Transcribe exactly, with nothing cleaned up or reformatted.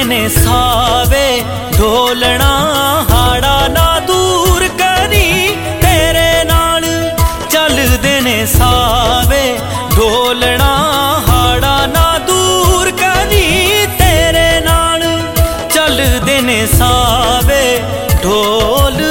ਨੇ ਸਾਵੇ ਢੋਲਣਾ ਹਾੜਾ ਨਾ ਦੂਰ ਕਰੀ ਤੇਰੇ ਨਾਲ ਚੱਲਦੇ ਨੇ ਸਾਵੇ ਢੋਲਣਾ ਹਾੜਾ ਨਾ ਦੂਰ ਕਰੀ ਤੇਰੇ ਨਾਲ ਚੱਲਦੇ ਨੇ ਸਾਵੇ ਢੋਲ